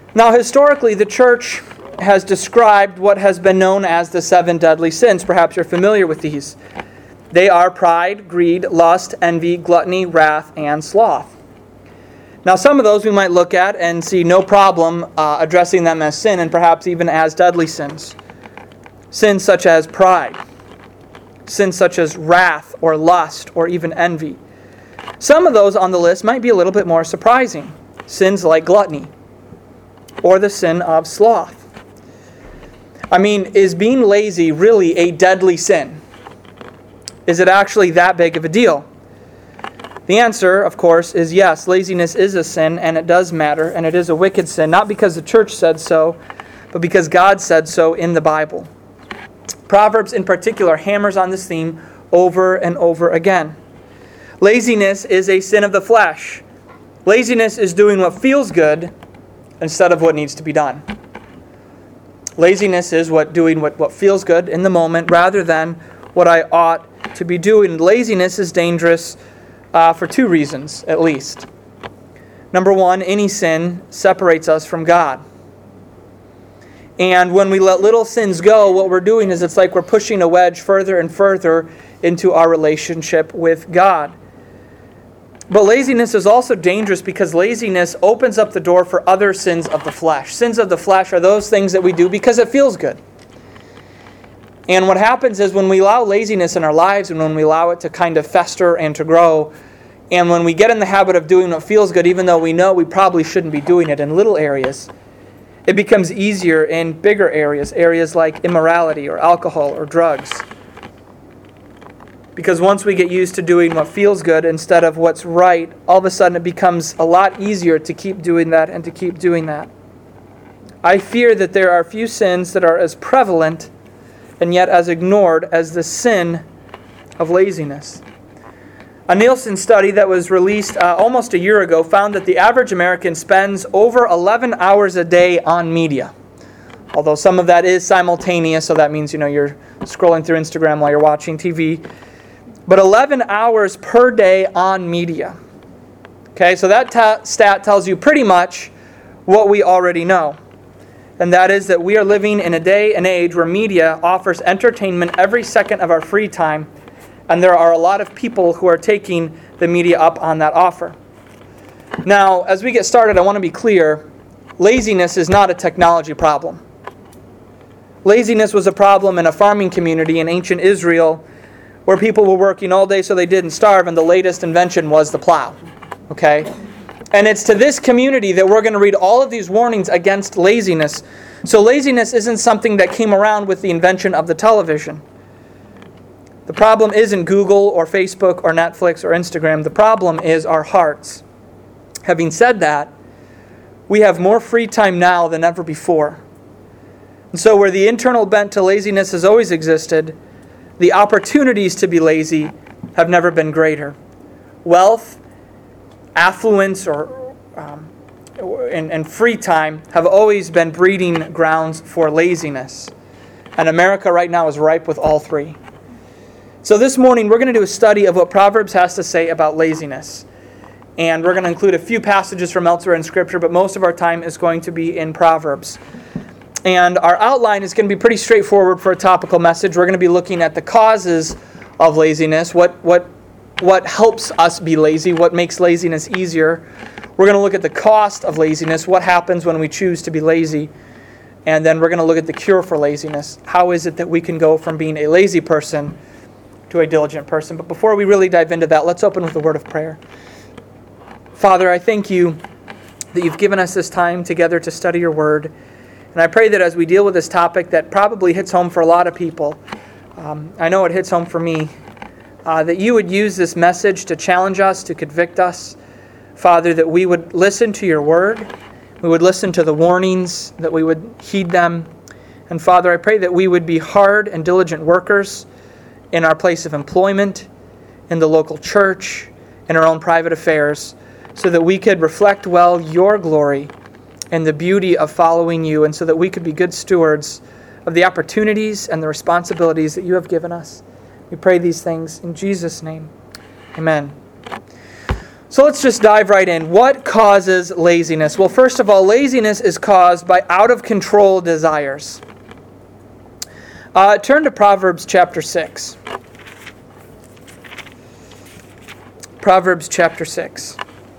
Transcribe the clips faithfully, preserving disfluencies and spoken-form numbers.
Now, historically, the church has described what has been known as the seven deadly sins. Perhaps you're familiar with these. They are pride, greed, lust, envy, gluttony, wrath, and sloth. Now, some of those we might look at and see no problem uh, addressing them as sin and perhaps even as deadly sins. Sins such as pride. Sins such as wrath or lust or even envy. Some of those on the list might be a little bit more surprising. Sins like gluttony or the sin of sloth. I mean, is being lazy really a deadly sin? Is it actually that big of a deal? The answer, of course, is yes. Laziness is a sin, and it does matter, and it is a wicked sin, not because the church said so, but because God said so in the Bible. Proverbs, in particular, hammers on this theme over and over again. Laziness is a sin of the flesh. Laziness is doing what feels good instead of what needs to be done. Laziness is what doing what, what feels good in the moment rather than what I ought to be doing. Laziness is dangerous uh, for two reasons, at least. Number one, any sin separates us from God. And when we let little sins go, what we're doing is it's like we're pushing a wedge further and further into our relationship with God. But laziness is also dangerous because laziness opens up the door for other sins of the flesh. Sins of the flesh are those things that we do because it feels good. And what happens is when we allow laziness in our lives and when we allow it to kind of fester and to grow, and when we get in the habit of doing what feels good, even though we know we probably shouldn't be doing it in little areas, it becomes easier in bigger areas, areas like immorality or alcohol or drugs. Because once we get used to doing what feels good instead of what's right, all of a sudden it becomes a lot easier to keep doing that and to keep doing that. I fear that there are few sins that are as prevalent and yet as ignored as the sin of laziness. A Nielsen study that was released uh, almost a year ago found that the average American spends over eleven hours a day on media. Although some of that is simultaneous, so that means you know you're scrolling through Instagram while you're watching T V. But eleven hours per day on media. Okay, so that ta- stat tells you pretty much what we already know. And that is that we are living in a day and age where media offers entertainment every second of our free time. And there are a lot of people who are taking the media up on that offer. Now, as we get started, I want to be clear. Laziness is not a technology problem. Laziness was a problem in a farming community in ancient Israel where people were working all day so they didn't starve, and the latest invention was the plow. Okay? And it's to this community that we're going to read all of these warnings against laziness. So laziness isn't something that came around with the invention of the television. The problem isn't Google or Facebook or Netflix or Instagram. The problem is our hearts. Having said that, we have more free time now than ever before. And so where the internal bent to laziness has always existed, the opportunities to be lazy have never been greater. Wealth, affluence, or um, and, and free time have always been breeding grounds for laziness. And America right now is ripe with all three. So this morning we're going to do a study of what Proverbs has to say about laziness. And we're going to include a few passages from elsewhere in Scripture, but most of our time is going to be in Proverbs. And our outline is going to be pretty straightforward for a topical message. We're going to be looking at the causes of laziness, what what what helps us be lazy, what makes laziness easier. We're going to look at the cost of laziness, what happens when we choose to be lazy. And then we're going to look at the cure for laziness. How is it that we can go from being a lazy person to a diligent person? But before we really dive into that, let's open with a word of prayer. Father, I thank you that you've given us this time together to study your word. And I pray that as we deal with this topic that probably hits home for a lot of people, um, I know it hits home for me, uh, that you would use this message to challenge us, to convict us. Father, that we would listen to your word, we would listen to the warnings, that we would heed them. And Father, I pray that we would be hard and diligent workers in our place of employment, in the local church, in our own private affairs, so that we could reflect well your glory and the beauty of following you, and so that we could be good stewards of the opportunities and the responsibilities that you have given us. We pray these things in Jesus' name. Amen. So let's just dive right in. What causes laziness? Well, first of all, laziness is caused by out-of-control desires. Uh, turn to Proverbs chapter six. Proverbs chapter six.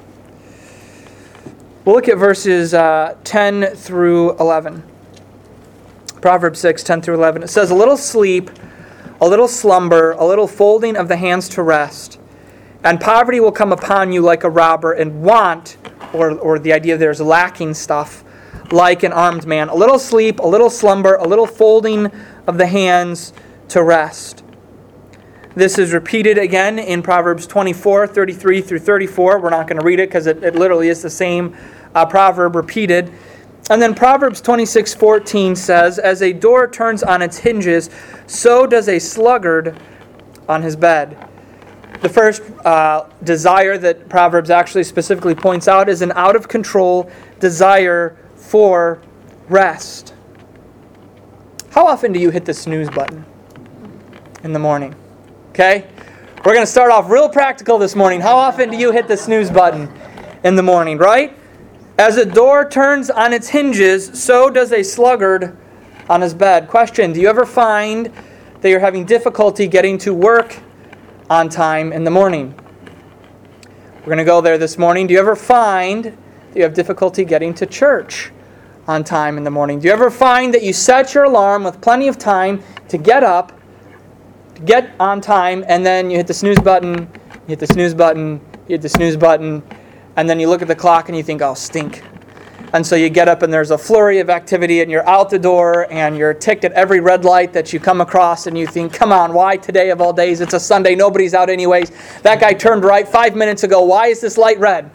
We'll look at verses uh, ten through eleven. Proverbs six, ten through eleven. It says, "A little sleep, a little slumber, a little folding of the hands to rest, and poverty will come upon you like a robber, and want," or, or the idea there's lacking stuff, "like an armed man. A little sleep, a little slumber, a little folding of the hands to rest." This is repeated again in Proverbs twenty-four, thirty-three through thirty-four. We're not going to read it because it, it literally is the same uh, proverb repeated. And then Proverbs twenty-six, fourteen says, "As a door turns on its hinges, so does a sluggard on his bed." The first uh, desire that Proverbs actually specifically points out is an out-of-control desire for rest. How often do you hit the snooze button in the morning? Okay? We're going to start off real practical this morning. How often do you hit the snooze button in the morning, right? As a door turns on its hinges, so does a sluggard on his bed. Question, do you ever find that you're having difficulty getting to work on time in the morning? We're going to go there this morning. Do you ever find that you have difficulty getting to church on time in the morning? Do you ever find that you set your alarm with plenty of time to get up, to get on time, and then you hit the snooze button, you hit the snooze button, you hit the snooze button, and then you look at the clock and you think, "Oh, stink." And so you get up and there's a flurry of activity and you're out the door and you're ticked at every red light that you come across and you think, "Come on, why today of all days? It's a Sunday, nobody's out anyways. That guy turned right five minutes ago. Why is this light red?"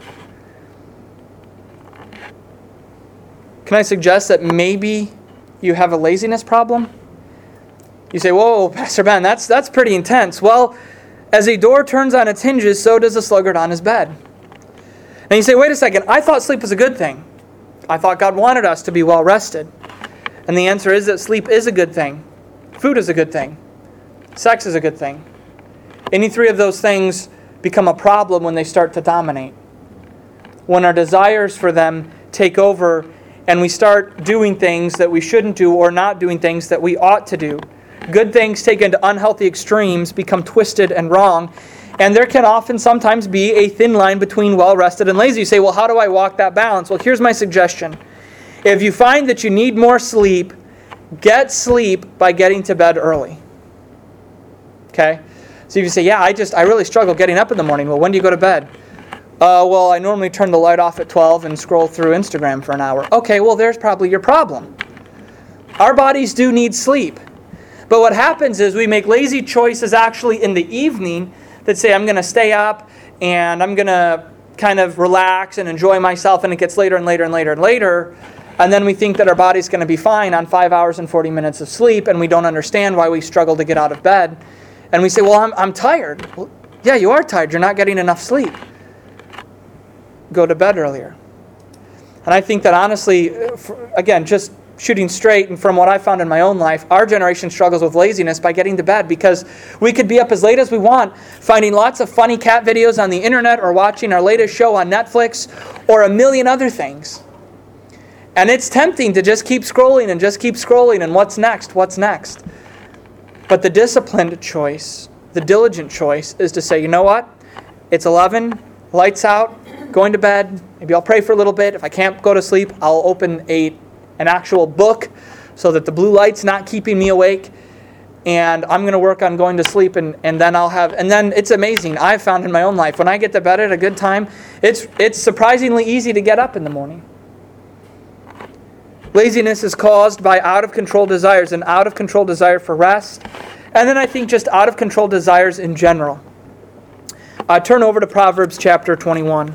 Can I suggest that maybe you have a laziness problem? You say, "Whoa, Pastor Ben, that's, that's pretty intense." Well, as a door turns on its hinges, so does a sluggard on his bed. And you say, "Wait a second, I thought sleep was a good thing. I thought God wanted us to be well rested." And the answer is that sleep is a good thing. Food is a good thing. Sex is a good thing. Any three of those things become a problem when they start to dominate. When our desires for them take over and we start doing things that we shouldn't do or not doing things that we ought to do. Good things taken to unhealthy extremes become twisted and wrong. And there can often sometimes be a thin line between well-rested and lazy. You say, "Well, how do I walk that balance?" Well, here's my suggestion. If you find that you need more sleep, get sleep by getting to bed early. Okay? So if you say, "Yeah, I just, I really struggle getting up in the morning." Well, when do you go to bed? Uh, well, I normally turn the light off at twelve and scroll through Instagram for an hour. Okay, well, there's probably your problem. Our bodies do need sleep. But what happens is we make lazy choices actually in the evening that say, "I'm going to stay up and I'm going to kind of relax and enjoy myself," and it gets later and later and later and later. And then we think that our body's going to be fine on five hours and forty minutes of sleep, and we don't understand why we struggle to get out of bed. And we say, "Well, I'm, I'm tired." Well, yeah, you are tired. You're not getting enough sleep. Go to bed earlier. And I think that honestly, again, just shooting straight, and from what I found in my own life, our generation struggles with laziness by getting to bed because we could be up as late as we want, finding lots of funny cat videos on the internet or watching our latest show on Netflix or a million other things. And it's tempting to just keep scrolling and just keep scrolling and what's next, what's next. But the disciplined choice, the diligent choice, is to say, "You know what? It's eleven, lights out, going to bed. Maybe I'll pray for a little bit. If I can't go to sleep, I'll open a an actual book so that the blue light's not keeping me awake. And I'm going to work on going to sleep, and, and then I'll have, and then it's amazing. I've found in my own life, when I get to bed at a good time, it's it's surprisingly easy to get up in the morning. Laziness is caused by out-of-control desires, an out-of-control desire for rest, and then I think just out-of-control desires in general. Uh, turn over to Proverbs chapter twenty-one.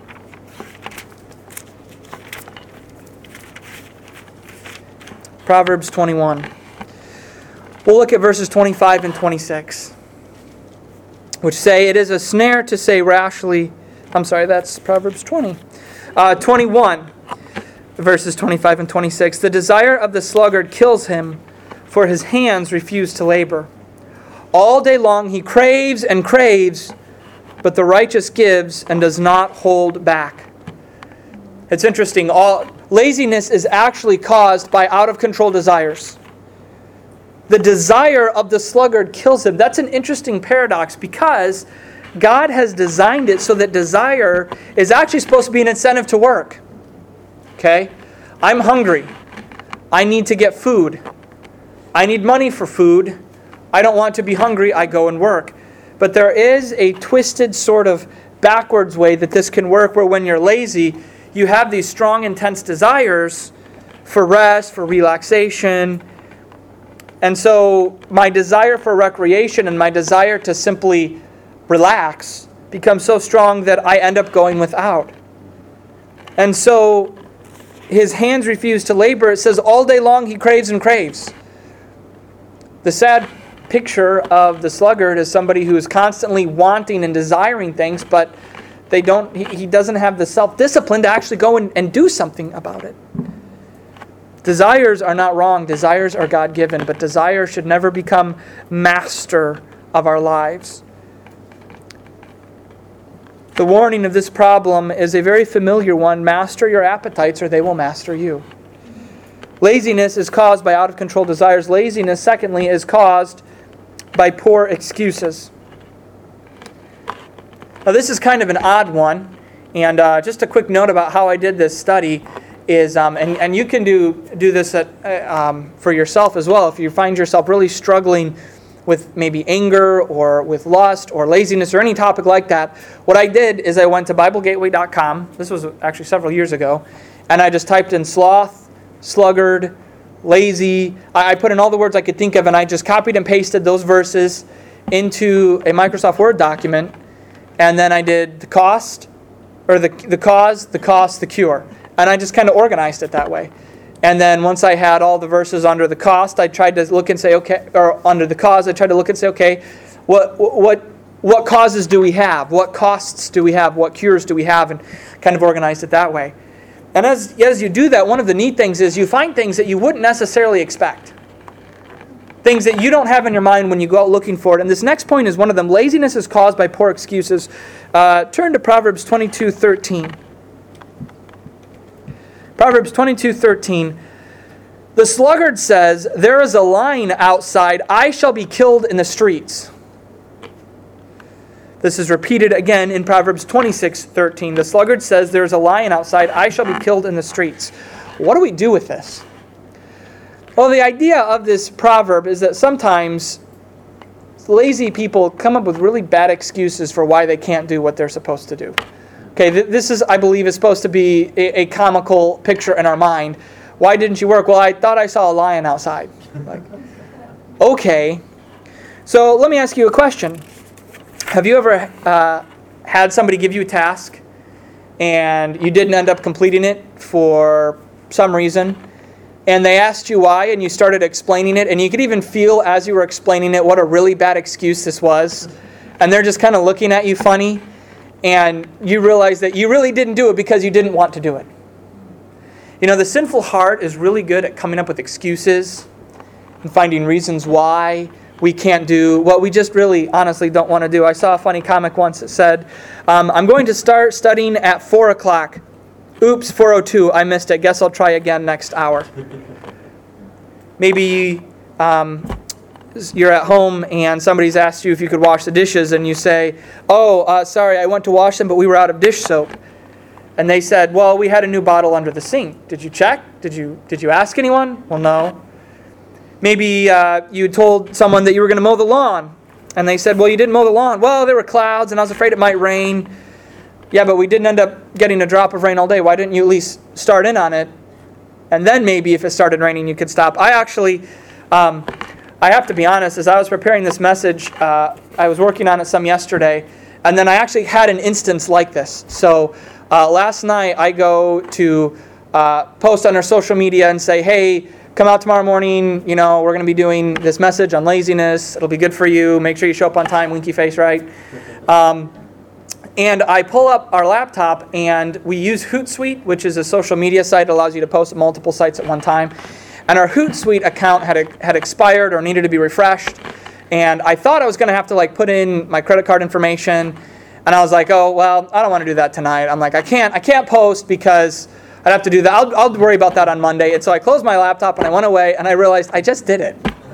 Proverbs twenty-one. We'll look at verses twenty-five and twenty-six, which say, "It is a snare to say rashly..." I'm sorry, that's Proverbs twenty. Uh, twenty-one, verses twenty-five and twenty-six. "The desire of the sluggard kills him, for his hands refuse to labor. All day long he craves and craves, but the righteous gives and does not hold back. It's interesting. All laziness is actually caused by out-of-control desires. The desire of the sluggard kills him. That's an interesting paradox because God has designed it so that desire is actually supposed to be an incentive to work. Okay? I'm hungry. I need to get food. I need money for food. I don't want to be hungry. I go and work. But there is a twisted sort of backwards way that this can work where when you're lazy, you have these strong, intense desires for rest, for relaxation. And so my desire for recreation and my desire to simply relax becomes so strong that I end up going without. And so his hands refuse to labor. It says all day long he craves and craves. The sad picture of the sluggard is somebody who is constantly wanting and desiring things, but they don't. He, he doesn't have the self-discipline to actually go and, and do something about it. Desires are not wrong. Desires are God-given, but desire should never become master of our lives. The warning of this problem is a very familiar one. Master your appetites or they will master you. Laziness is caused by out-of-control desires. Laziness, secondly, is caused by poor excuses. Now this is kind of an odd one. And uh, just a quick note about how I did this study is, um, and, and you can do, do this at, uh, um, for yourself as well. If you find yourself really struggling with maybe anger or with lust or laziness or any topic like that, what I did is I went to Bible Gateway dot com. This was actually several years ago. And I just typed in sloth, sluggard, lazy. I, I put in all the words I could think of, and I just copied and pasted those verses into a Microsoft Word document. And then I did the cost, or the, the cause, the cost, the cure. And I just kind of organized it that way. And then once I had all the verses under the cost, I tried to look and say, okay, or under the cause, I tried to look and say, okay, what what what causes do we have? What costs do we have? What cures do we have? And kind of organized it that way. And as, as you do that, one of the neat things is you find things that you wouldn't necessarily expect. Things that you don't have in your mind when you go out looking for it. And this next point is one of them. Laziness is caused by poor excuses. Uh, turn to Proverbs twenty-two thirteen. Proverbs twenty-two thirteen. The sluggard says, there is a lion outside, I shall be killed in the streets. This is repeated again in Proverbs twenty-six thirteen. The sluggard says, there is a lion outside, I shall be killed in the streets. What do we do with this? Well, the idea of this proverb is that sometimes lazy people come up with really bad excuses for why they can't do what they're supposed to do. Okay, this is, I believe, is supposed to be a, a comical picture in our mind. Why didn't you work? Well, I thought I saw a lion outside. Like, okay. So let me ask you a question. Have you ever uh, had somebody give you a task and you didn't end up completing it for some reason? And they asked you why, and you started explaining it, and you could even feel as you were explaining it what a really bad excuse this was. And they're just kind of looking at you funny. And you realize that you really didn't do it because you didn't want to do it. You know, the sinful heart is really good at coming up with excuses and finding reasons why we can't do what we just really honestly don't want to do. I saw a funny comic once that said, um, I'm going to start studying at four o'clock. Oops, four oh two, I missed it. Guess I'll try again next hour. Maybe um, you're at home and somebody's asked you if you could wash the dishes and you say, oh, uh, sorry, I went to wash them, but we were out of dish soap. And they said, well, we had a new bottle under the sink. Did you check? Did you did you ask anyone? Well, no. Maybe uh, you told someone that you were going to mow the lawn. And they said, well, you didn't mow the lawn. Well, there were clouds and I was afraid it might rain. Yeah, but we didn't end up getting a drop of rain all day. Why didn't you at least start in on it? And then maybe if it started raining, you could stop. I actually... Um, I have to be honest, as I was preparing this message, uh, I was working on it some yesterday, and then I actually had an instance like this. So uh, last night I go to uh, post on our social media and say, hey, come out tomorrow morning, you know, we're going to be doing this message on laziness. It'll be good for you. Make sure you show up on time, winky face, right? Um, and I pull up our laptop, and we use Hootsuite, which is a social media site that allows you to post at multiple sites at one time. And our Hootsuite account had had expired or needed to be refreshed. And I thought I was going to have to like put in my credit card information. And I was like, oh, well, I don't want to do that tonight. I'm like, I can't, I can't post because I'd have to do that. I'll, I'll worry about that on Monday. And so I closed my laptop and I went away and I realized I just did it.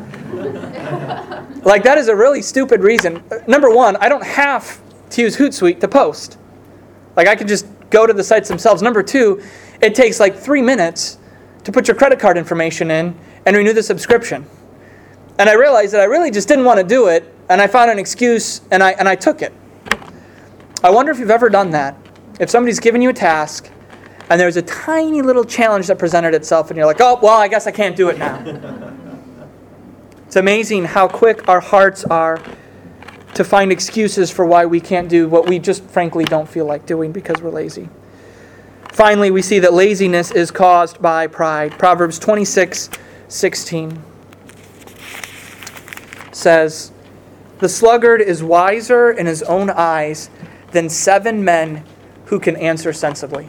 Like, that is a really stupid reason. Number one, I don't have to use Hootsuite to post. Like, I could just go to the sites themselves. Number two, it takes like three minutes to put your credit card information in and renew the subscription. And I realized that I really just didn't want to do it, and I found an excuse, and I and I took it. I wonder if you've ever done that. If somebody's given you a task, and there's a tiny little challenge that presented itself, and you're like, oh, well, I guess I can't do it now. It's amazing how quick our hearts are to find excuses for why we can't do what we just frankly don't feel like doing because we're lazy. Finally, we see that laziness is caused by pride. Proverbs twenty-six sixteen says, "The sluggard is wiser in his own eyes than seven men who can answer sensibly."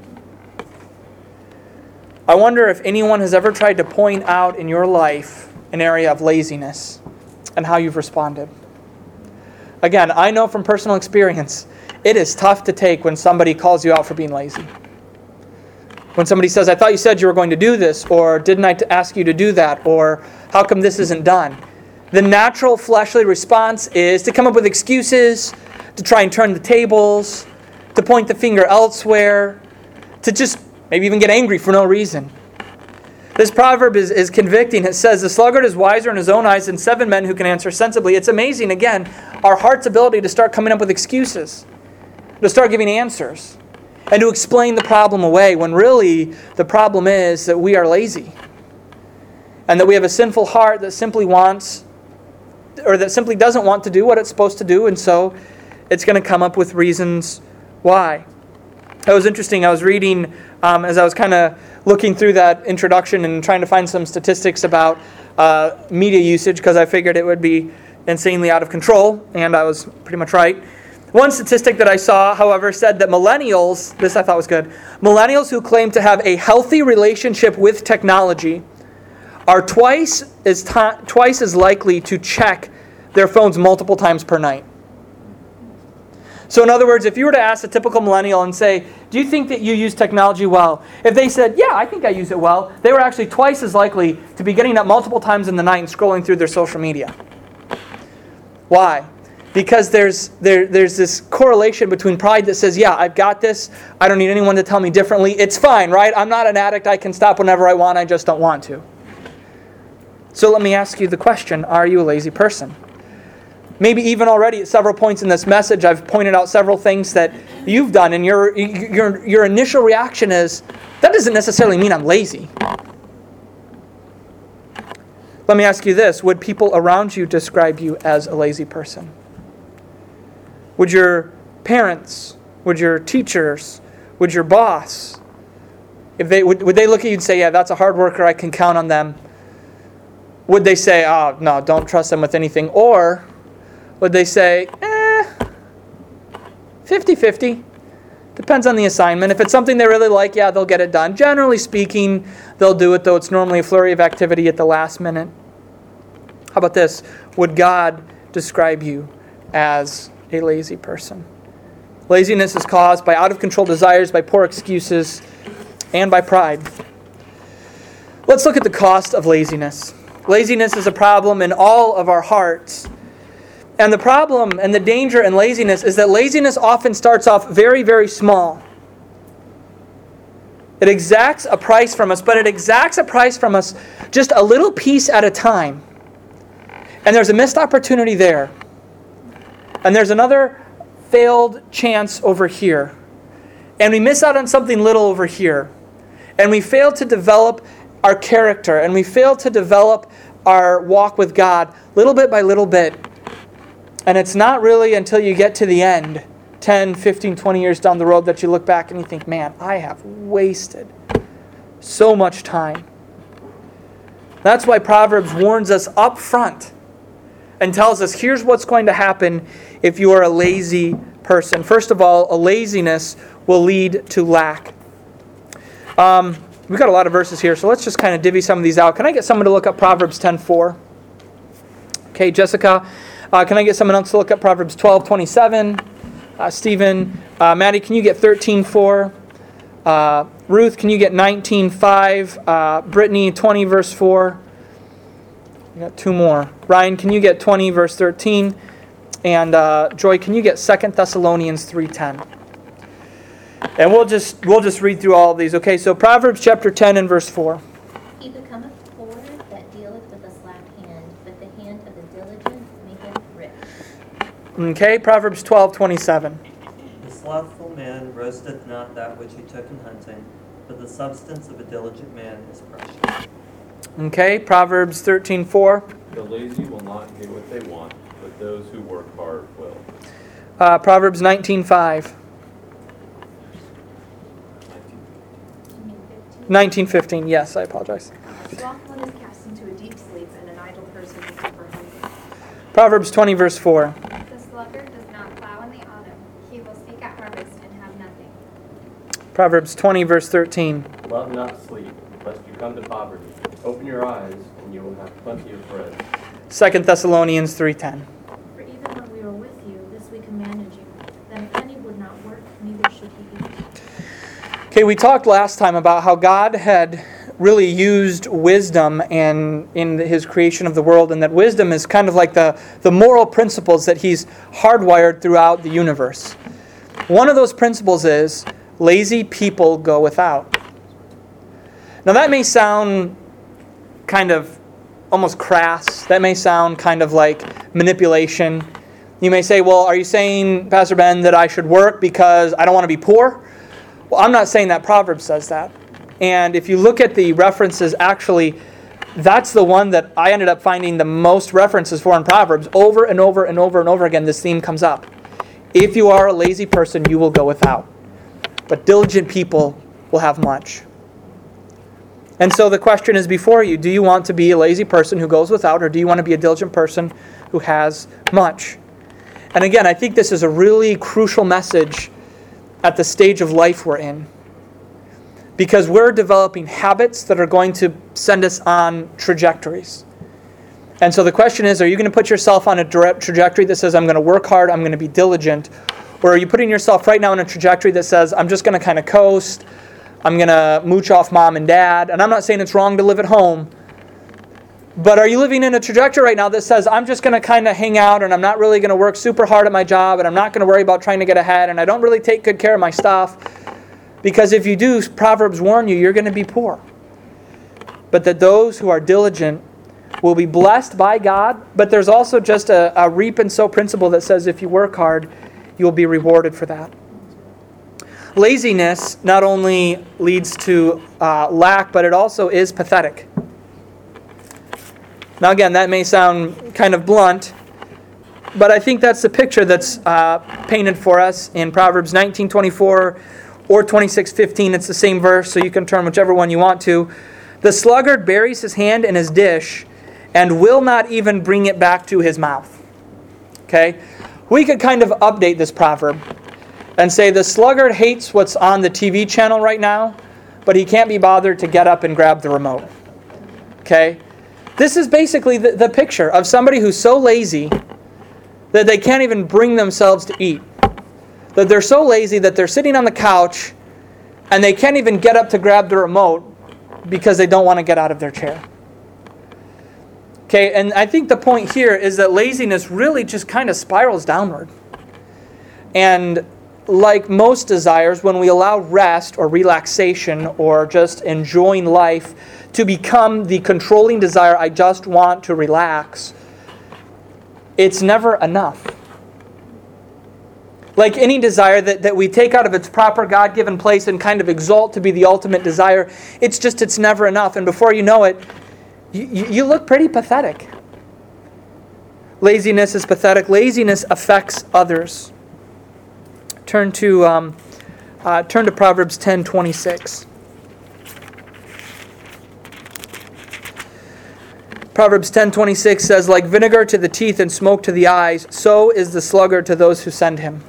I wonder if anyone has ever tried to point out in your life an area of laziness and how you've responded. Again, I know from personal experience, it is tough to take when somebody calls you out for being lazy. When somebody says, I thought you said you were going to do this, or didn't I ask you to do that, or how come this isn't done? The natural fleshly response is to come up with excuses, to try and turn the tables, to point the finger elsewhere, to just maybe even get angry for no reason. This proverb is, is convicting. It says, the sluggard is wiser in his own eyes than seven men who can answer sensibly. It's amazing, again, our heart's ability to start coming up with excuses, to start giving answers, and to explain the problem away when really the problem is that we are lazy and that we have a sinful heart that simply wants or that simply doesn't want to do what it's supposed to do, and so it's going to come up with reasons why. It was interesting. I was reading um, as I was kind of looking through that introduction and trying to find some statistics about uh, media usage because I figured it would be insanely out of control, and I was pretty much right. One statistic that I saw, however, said that millennials, this I thought was good, millennials who claim to have a healthy relationship with technology are twice as t- twice as likely to check their phones multiple times per night. So in other words, if you were to ask a typical millennial and say, do you think that you use technology well? If they said, yeah, I think I use it well, they were actually twice as likely to be getting up multiple times in the night and scrolling through their social media. Why? Because there's there, there's this correlation between pride that says, yeah, I've got this. I don't need anyone to tell me differently. It's fine, right? I'm not an addict. I can stop whenever I want. I just don't want to. So let me ask you the question, are you a lazy person? Maybe even already at several points in this message, I've pointed out several things that you've done, and your your your initial reaction is, that doesn't necessarily mean I'm lazy. Let me ask you this, would people around you describe you as a lazy person? Would your parents, would your teachers, would your boss, if they would, would they look at you and say, yeah, that's a hard worker, I can count on them? Would they say, oh, no, don't trust them with anything? Or would they say, eh, fifty-fifty. Depends on the assignment. If it's something they really like, yeah, they'll get it done. Generally speaking, they'll do it, though it's normally a flurry of activity at the last minute. How about this? Would God describe you as a lazy person? Laziness is caused by out-of-control desires, by poor excuses, and by pride. Let's look at the cost of laziness. Laziness is a problem in all of our hearts. And the problem and the danger in laziness is that laziness often starts off very, very small. It exacts a price from us, but it exacts a price from us just a little piece at a time. And there's a missed opportunity there. And there's another failed chance over here. And we miss out on something little over here. And we fail to develop our character, and we fail to develop our walk with God little bit by little bit. And it's not really until you get to the end, ten, fifteen, twenty years down the road, that you look back and you think, man, I have wasted so much time. That's why Proverbs warns us up front and tells us, here's what's going to happen if you are a lazy person. First of all, a laziness will lead to lack. Um, we've got a lot of verses here, so let's just kind of divvy some of these out. Can I get someone to look up Proverbs ten four? Okay, Jessica. Uh, can I get someone else to look up Proverbs twelve twenty-seven? Uh, Stephen, uh, Maddie, can you get thirteen four? Uh, Ruth, can you get nineteen five? Uh, Brittany, twenty verse four. We got two more. Ryan, can you get twenty verse thirteen? And uh, Joy, can you get Second Thessalonians three ten? And we'll just we'll just read through all of these. Okay, so Proverbs chapter ten and verse four. He becometh poor that dealeth with a slack hand, but the hand of the diligent maketh rich. Okay, Proverbs twelve twenty-seven. The slothful man roasteth not that which he took in hunting, but the substance of a diligent man is precious. Okay, Proverbs thirteen four. The lazy will not get what they want, but those who work hard will. Uh, Proverbs nineteen five. nineteen fifteen, yes, I apologize. A slothful is cast into a deep sleep, and an idle person is ever hungry. Proverbs twenty verse four. The sluggard does not plow in the autumn. He will seek at harvest and have nothing. Proverbs twenty verse thirteen. Love not sleep, lest you come to poverty. Open your eyes, and you will have plenty of bread. Second Thessalonians three ten. For even when we were with you, this we commanded you, that if any would not work, neither should he eat. Okay, we talked last time about how God had really used wisdom in, in his creation of the world, and that wisdom is kind of like the, the moral principles that he's hardwired throughout the universe. One of those principles is, lazy people go without. Now that may sound kind of almost crass. That may sound kind of like manipulation. You may say, well, are you saying, Pastor Ben, that I should work because I don't want to be poor? Well, I'm not saying that Proverbs says that. And if you look at the references, actually, that's the one that I ended up finding the most references for in Proverbs. Over and over and over and over again, this theme comes up. If you are a lazy person, you will go without. But diligent people will have much. And so the question is before you, do you want to be a lazy person who goes without, or do you want to be a diligent person who has much? And again, I think this is a really crucial message at the stage of life we're in. Because we're developing habits that are going to send us on trajectories. And so the question is, are you going to put yourself on a direct trajectory that says, I'm going to work hard, I'm going to be diligent? Or are you putting yourself right now on a trajectory that says, I'm just going to kind of coast, I'm going to mooch off mom and dad? And I'm not saying it's wrong to live at home. But are you living in a trajectory right now that says, I'm just going to kind of hang out and I'm not really going to work super hard at my job and I'm not going to worry about trying to get ahead and I don't really take good care of my stuff? Because if you do, Proverbs warn you, you're going to be poor. But that those who are diligent will be blessed by God. But there's also just a, a reap and sow principle that says if you work hard, you'll be rewarded for that. Laziness not only leads to uh, lack, but it also is pathetic. Now again, that may sound kind of blunt, but I think that's the picture that's uh, painted for us in Proverbs nineteen twenty-four or twenty-six fifteen. It's the same verse, so you can turn whichever one you want to. The sluggard buries his hand in his dish and will not even bring it back to his mouth. Okay? We could kind of update this proverb and say the sluggard hates what's on the T V channel right now, but he can't be bothered to get up and grab the remote. Okay? This is basically the, the picture of somebody who's so lazy that they can't even bring themselves to eat. That they're so lazy that they're sitting on the couch and they can't even get up to grab the remote because they don't want to get out of their chair. Okay, and I think the point here is that laziness really just kind of spirals downward. And like most desires, when we allow rest or relaxation or just enjoying life to become the controlling desire, I just want to relax, it's never enough. Like any desire that, that we take out of its proper God-given place and kind of exalt to be the ultimate desire, it's just, it's never enough. And before you know it, you, you look pretty pathetic. Laziness is pathetic. Laziness affects others. Turn to um, uh, turn to Proverbs ten twenty-six. Proverbs ten twenty-six says, like vinegar to the teeth and smoke to the eyes, so is the sluggard to those who send him.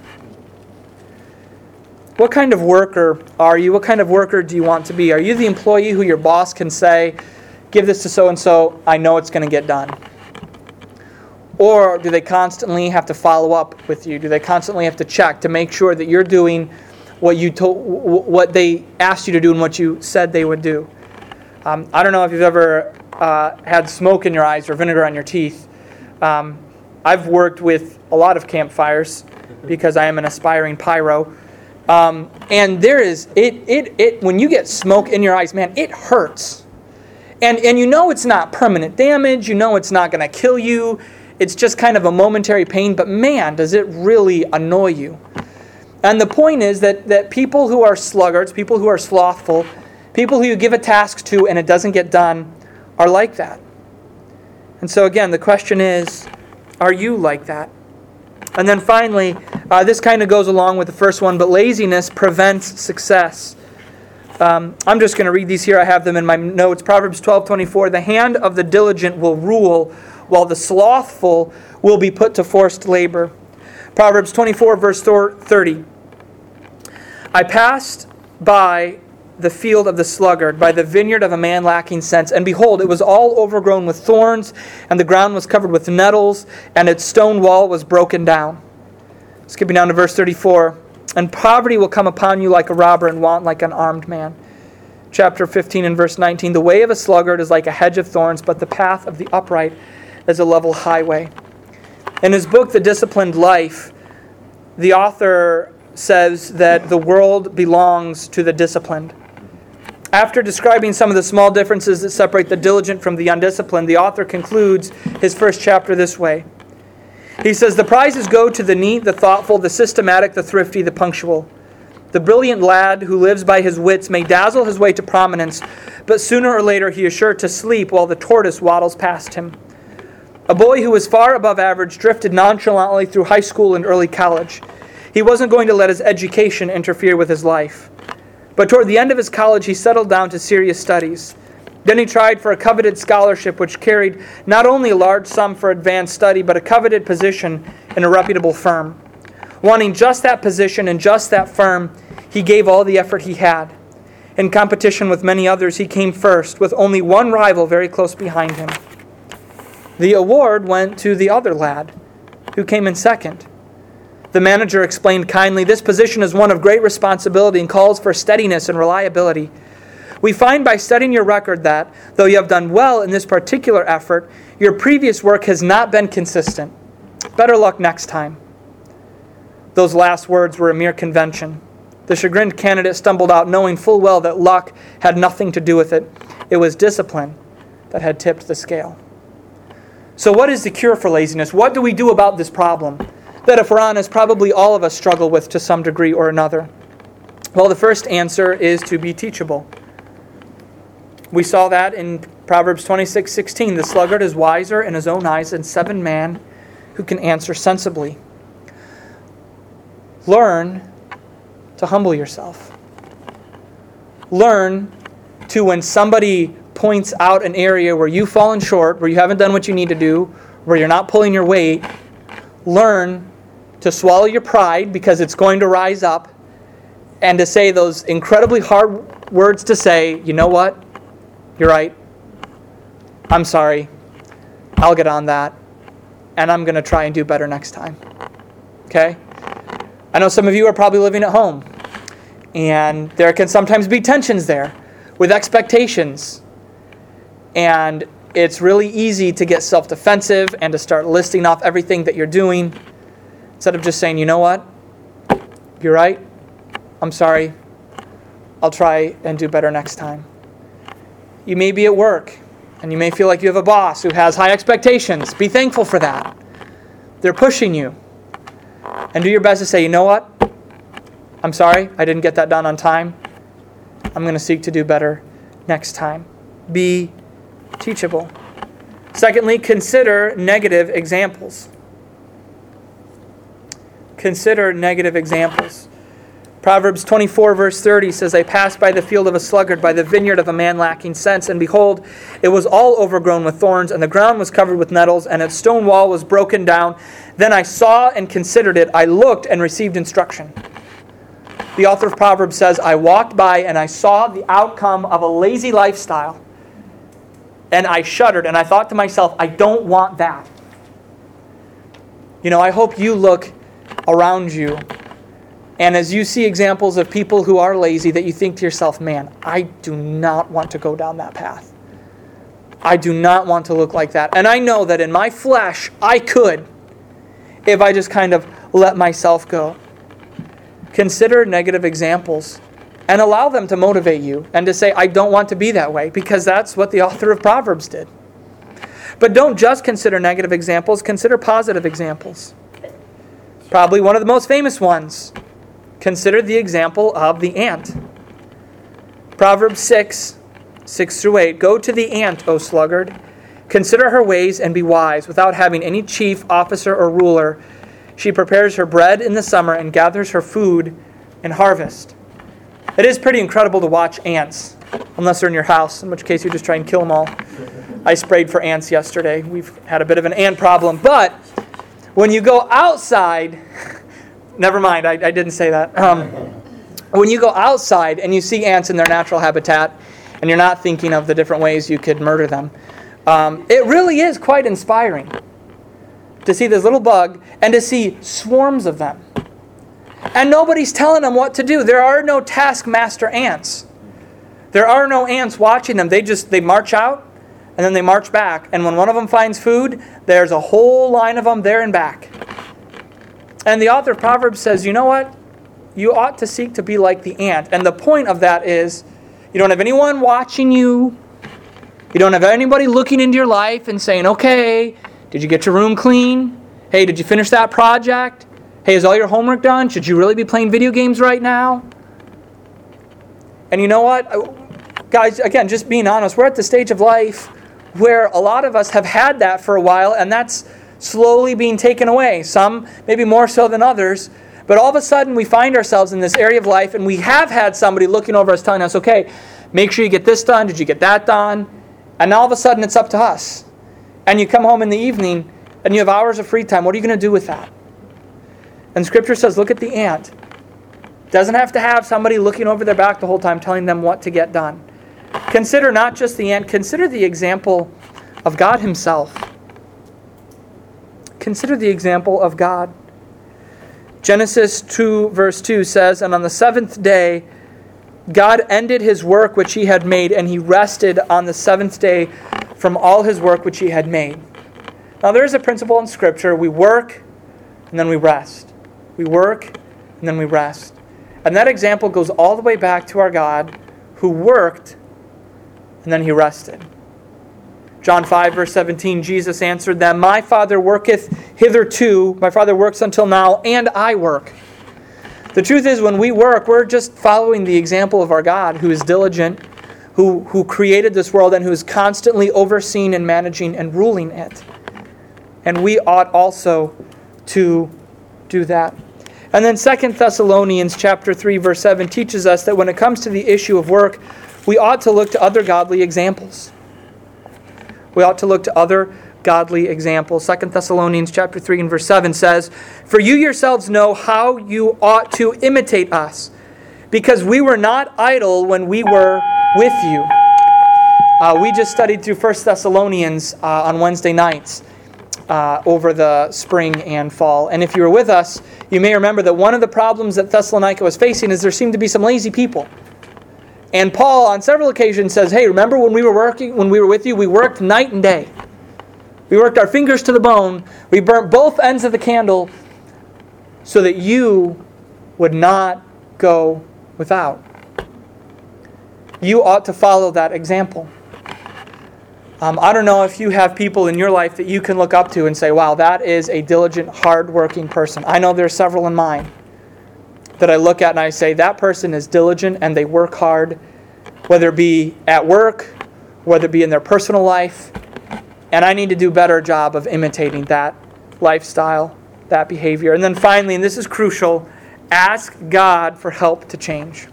What kind of worker are you? What kind of worker do you want to be? Are you the employee who your boss can say, give this to so-and-so, I know it's going to get done? Or do they constantly have to follow up with you? Do they constantly have to check to make sure that you're doing what you told, what they asked you to do and what you said they would do? Um, I don't know if you've ever uh, had smoke in your eyes or vinegar on your teeth. Um, I've worked with a lot of campfires because I am an aspiring pyro. Um, and there is, it, it, it, when you get smoke in your eyes, man, it hurts. And, and you know it's not permanent damage. You know it's not going to kill you. It's just kind of a momentary pain. But man, does it really annoy you. And the point is that, that people who are sluggards, people who are slothful, people who you give a task to and it doesn't get done are like that. And so again, the question is, are you like that? And then finally, uh, this kind of goes along with the first one, but laziness prevents success. Um, I'm just going to read these here. I have them in my notes. Proverbs twelve twenty-four, the hand of the diligent will rule, while the slothful will be put to forced labor. Proverbs twenty-four, verse thirty. I passed by the field of the sluggard, by the vineyard of a man lacking sense, and behold, it was all overgrown with thorns, and the ground was covered with nettles, and its stone wall was broken down. Skipping down to verse thirty-four. And poverty will come upon you like a robber, and want like an armed man. Chapter fifteen and verse nineteen. The way of a sluggard is like a hedge of thorns, but the path of the upright is a level highway. In his book, The Disciplined Life, the author says that the world belongs to the disciplined. After describing some of the small differences that separate the diligent from the undisciplined, the author concludes his first chapter this way. He says, the prizes go to the neat, the thoughtful, the systematic, the thrifty, the punctual. The brilliant lad who lives by his wits may dazzle his way to prominence, but sooner or later he is sure to sleep while the tortoise waddles past him. A boy who was far above average drifted nonchalantly through high school and early college. He wasn't going to let his education interfere with his life. But toward the end of his college, he settled down to serious studies. Then he tried for a coveted scholarship which carried not only a large sum for advanced study, but a coveted position in a reputable firm. Wanting just that position and just that firm, he gave all the effort he had. In competition with many others, he came first, with only one rival very close behind him. The award went to the other lad, who came in second. The manager explained kindly, this position is one of great responsibility and calls for steadiness and reliability. We find by studying your record that, though you have done well in this particular effort, your previous work has not been consistent. Better luck next time. Those last words were a mere convention. The chagrined candidate stumbled out, knowing full well that luck had nothing to do with it. It was discipline that had tipped the scale. So what is the cure for laziness? What do we do about this problem that, if we're honest, probably all of us struggle with to some degree or another? Well, the first answer is to be teachable. We saw that in Proverbs twenty-six sixteen. The sluggard is wiser in his own eyes than seven men who can answer sensibly. Learn to humble yourself. Learn to, when somebody points out an area where you've fallen short, where you haven't done what you need to do, where you're not pulling your weight, learn to swallow your pride because it's going to rise up, and to say those incredibly hard words to say, you know what? You're right. I'm sorry. I'll get on that. And I'm going to try and do better next time. Okay? I know some of you are probably living at home. And there can sometimes be tensions there with expectations. And it's really easy to get self-defensive and to start listing off everything that you're doing instead of just saying, you know what? You're right. I'm sorry. I'll try and do better next time. You may be at work, and you may feel like you have a boss who has high expectations. Be thankful for that. They're pushing you. And do your best to say, you know what? I'm sorry, I didn't get that done on time. I'm going to seek to do better next time. Be teachable. Secondly, consider negative examples. Consider negative examples. Proverbs twenty-four, verse thirty says, I passed by the field of a sluggard, by the vineyard of a man lacking sense, and behold, it was all overgrown with thorns, and the ground was covered with nettles, and its stone wall was broken down. Then I saw and considered it. I looked and received instruction. The author of Proverbs says, I walked by and I saw the outcome of a lazy lifestyle, and I shuddered, and I thought to myself, I don't want that. You know, I hope you look around you, and as you see examples of people who are lazy, that you think to yourself, man, I do not want to go down that path. I do not want to look like that. And I know that in my flesh, I could, if I just kind of let myself go. Consider negative examples and allow them to motivate you and to say, I don't want to be that way, because that's what the author of Proverbs did. But don't just consider negative examples, consider positive examples. Probably one of the most famous ones. Consider the example of the ant. Proverbs six, six through eight. Go to the ant, O sluggard. Consider her ways and be wise. Without having any chief, officer, or ruler, she prepares her bread in the summer and gathers her food in harvest. It is pretty incredible to watch ants, unless they're in your house, in which case you just try and kill them all. I sprayed for ants yesterday. We've had a bit of an ant problem. But when you go outside, never mind, I, I didn't say that. Um, when you go outside and you see ants in their natural habitat, and you're not thinking of the different ways you could murder them, um, it really is quite inspiring to see this little bug and to see swarms of them. And nobody's telling them what to do. There are no taskmaster ants. There are no ants watching them. They just, they march out, and then they march back. And when one of them finds food, there's a whole line of them there and back. And the author of Proverbs says, you know what? You ought to seek to be like the ant. And the point of that is, you don't have anyone watching you. You don't have anybody looking into your life and saying, okay, did you get your room clean? Hey, did you finish that project? Hey, is all your homework done? Should you really be playing video games right now? And you know what? Guys, again, just being honest, we're at the stage of life where a lot of us have had that for a while, and that's slowly being taken away. Some maybe more so than others. But all of a sudden we find ourselves in this area of life, and we have had somebody looking over us telling us, okay, make sure you get this done. Did you get that done? And all of a sudden it's up to us. And you come home in the evening and you have hours of free time. What are you going to do with that? And Scripture says, look at the ant. Doesn't have to have somebody looking over their back the whole time telling them what to get done. Consider not just the ant, consider the example of God Himself. Consider the example of God. Genesis two verse two says, and on the seventh day God ended His work which He had made, and He rested on the seventh day from all His work which He had made. Now there is a principle in Scripture. We work and then we rest. We work and then we rest. And that example goes all the way back to our God who worked and then He rested. John five verse seventeen, Jesus answered them, my Father worketh hitherto, my Father works until now, and I work. The truth is, when we work, we're just following the example of our God, who is diligent, who, who created this world, and who is constantly overseeing and managing and ruling it. And we ought also to do that. And then Second Thessalonians chapter three, verse seven teaches us that when it comes to the issue of work, we ought to look to other godly examples. We ought to look to other godly examples. Second Thessalonians chapter three and verse seven says, for you yourselves know how you ought to imitate us, because we were not idle when we were with you. Uh, we just studied through First Thessalonians uh, on Wednesday nights uh, over the spring and fall. And if you were with us, you may remember that one of the problems that Thessalonica was facing is there seemed to be some lazy people. And Paul on several occasions says, hey, remember when we were working, when we were with you, we worked night and day. We worked our fingers to the bone. We burnt both ends of the candle so that you would not go without. You ought to follow that example. Um, I don't know if you have people in your life that you can look up to and say, wow, that is a diligent, hard-working person. I know there are several in mine that I look at and I say, that person is diligent and they work hard, whether it be at work, whether it be in their personal life. And I need to do a better job of imitating that lifestyle, that behavior. And then finally, and this is crucial, ask God for help to change.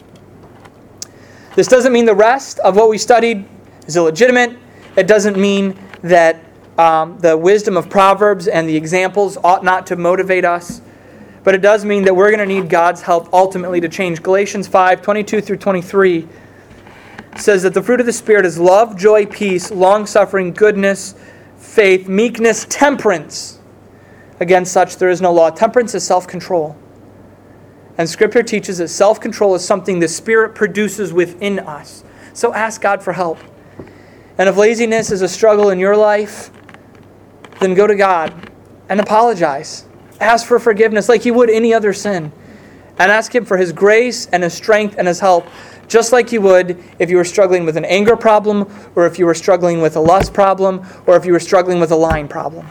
This doesn't mean the rest of what we studied is illegitimate. It doesn't mean that um, the wisdom of Proverbs and the examples ought not to motivate us. But it does mean that we're going to need God's help ultimately to change. Galatians five, twenty-two through twenty-three says that the fruit of the Spirit is love, joy, peace, long-suffering, goodness, faith, meekness, temperance. Against such there is no law. Temperance is self-control. And Scripture teaches that self-control is something the Spirit produces within us. So ask God for help. And if laziness is a struggle in your life, then go to God and apologize. Ask for forgiveness like you would any other sin. And ask Him for His grace and His strength and His help, just like you would if you were struggling with an anger problem, or if you were struggling with a lust problem, or if you were struggling with a lying problem.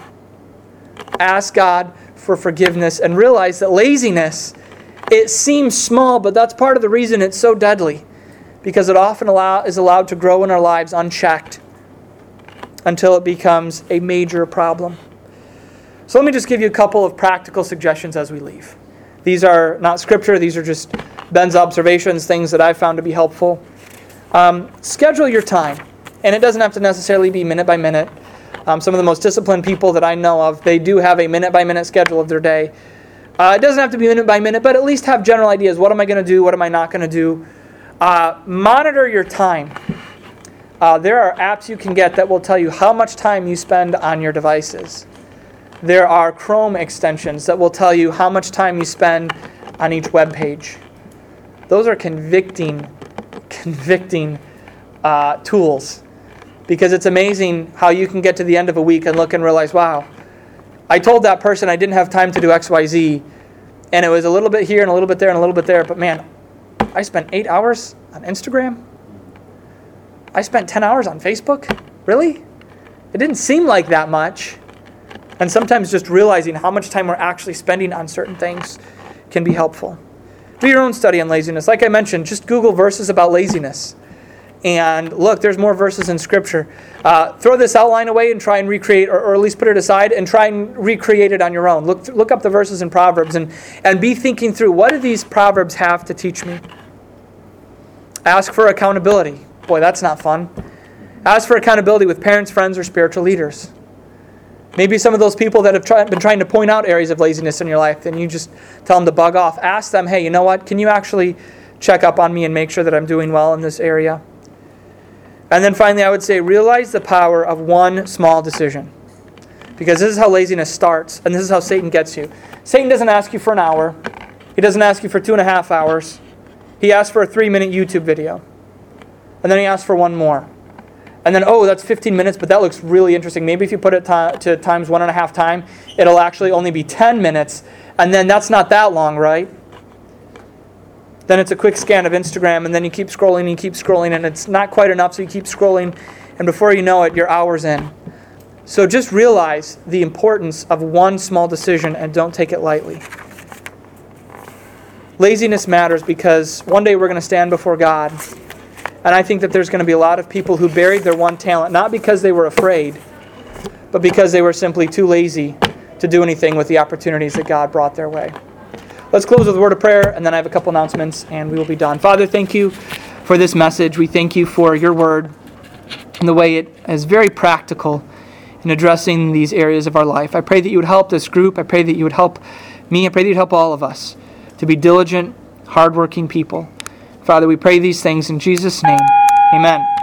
Ask God for forgiveness and realize that laziness, it seems small, but that's part of the reason it's so deadly. Because it often allow, is allowed to grow in our lives unchecked until it becomes a major problem. So let me just give you a couple of practical suggestions as we leave. These are not Scripture, these are just Ben's observations, things that I've found to be helpful. Um, schedule your time. And it doesn't have to necessarily be minute by minute. Um, some of the most disciplined people that I know of, they do have a minute by minute schedule of their day. Uh, it doesn't have to be minute by minute, but at least have general ideas. What am I going to do? What am I not going to do? Uh, monitor your time. Uh, there are apps you can get that will tell you how much time you spend on your devices. There are Chrome extensions that will tell you how much time you spend on each web page. Those are convicting, convicting uh, tools, because it's amazing how you can get to the end of a week and look and realize, wow, I told that person I didn't have time to do X Y Z, and it was a little bit here and a little bit there and a little bit there, but man, I spent eight hours on Instagram. I spent ten hours on Facebook. Really? It didn't seem like that much. And sometimes just realizing how much time we're actually spending on certain things can be helpful. Do your own study on laziness. Like I mentioned, just Google verses about laziness. And look, there's more verses in Scripture. Uh, throw this outline away and try and recreate, or, or at least put it aside and try and recreate it on your own. Look look up the verses in Proverbs and, and be thinking through, what do these Proverbs have to teach me? Ask for accountability. Boy, that's not fun. Ask for accountability with parents, friends, or spiritual leaders. Maybe some of those people that have try, been trying to point out areas of laziness in your life, then you just tell them to bug off. Ask them, hey, you know what? Can you actually check up on me and make sure that I'm doing well in this area? And then finally, I would say, realize the power of one small decision. Because this is how laziness starts, and this is how Satan gets you. Satan doesn't ask you for an hour. He doesn't ask you for two and a half hours. He asks for a three-minute YouTube video. And then he asks for one more. And then, oh, that's fifteen minutes, but that looks really interesting. Maybe if you put it to, to times one and a half time, it'll actually only be ten minutes. And then that's not that long, right? Then it's a quick scan of Instagram, and then you keep scrolling, and you keep scrolling, and it's not quite enough, so you keep scrolling, and before you know it, you're hours in. So just realize the importance of one small decision, and don't take it lightly. Laziness matters because one day we're going to stand before God, and I think that there's going to be a lot of people who buried their one talent, not because they were afraid, but because they were simply too lazy to do anything with the opportunities that God brought their way. Let's close with a word of prayer, and then I have a couple announcements, and we will be done. Father, thank you for this message. We thank you for your word and the way it is very practical in addressing these areas of our life. I pray that you would help this group. I pray that you would help me. I pray that you'd help all of us to be diligent, hardworking people. Father, we pray these things in Jesus' name. Amen.